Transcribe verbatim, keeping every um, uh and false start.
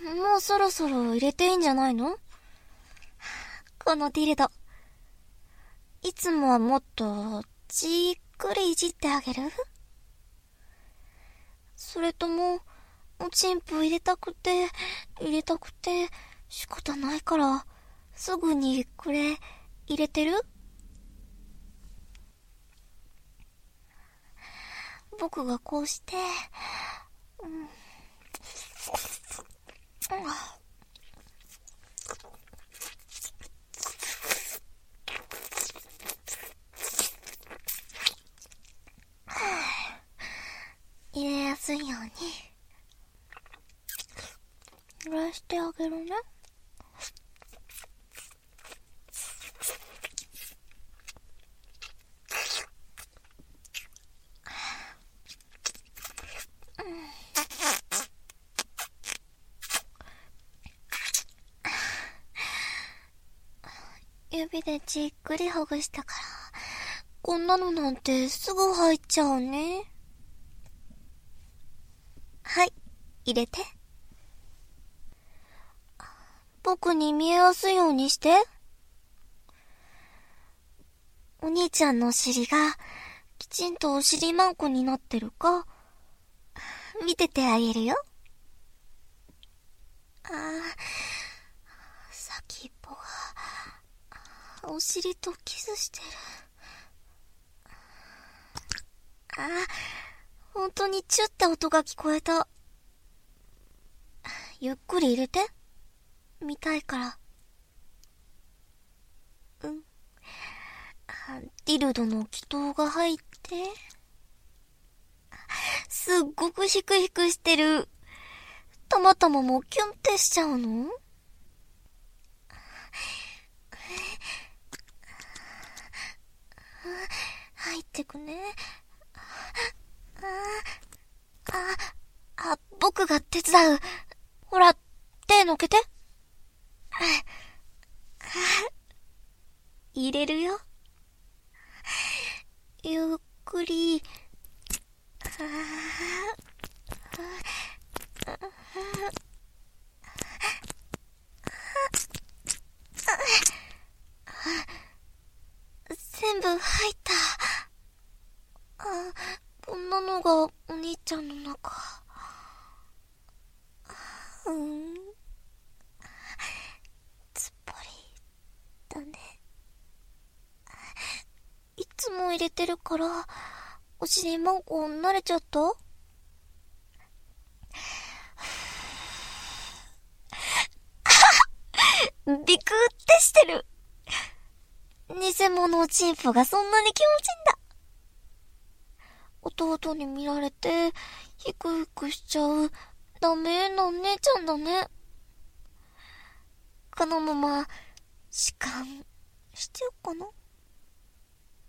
もうそろそろ入れていいんじゃないの？このディルド。いつもはもっとじっくりいじってあげる？それとも、おちんぽ入れたくて、入れたくて、仕方ないから、すぐにこれ入れてる？僕がこうして、うん、入れやすいように揺らしてあげるね。指でじっくりほぐしたから、こんなのなんてすぐ入っちゃうね。はい、入れて。僕に見えやすいようにして。お兄ちゃんのお尻がきちんとお尻マンコになってるか見ててあげるよ。ああ、先っぽがお尻とキスしてる。ああ、本当にチュって音が聞こえた。ゆっくり入れて。見たいから。うん。ディルドの気筒が入って。すっごくヒクヒクしてる。たまたまもキュンってしちゃうの？入ってくね。あ、あ、あ、僕が手伝う。ほら、手のけて。入れるよ。ゆっくり。全部入った。あ、こんなのがお兄ちゃんの中。うん。つっぽりだね。いつも入れてるから、お尻マンコ慣れちゃった？ビクってしてる。偽物おちんぽがそんなに気持ちいいんだ。弟に見られてヒクヒクしちゃうダメなお姉ちゃんだね。このまま弛緩しちゃおうかな。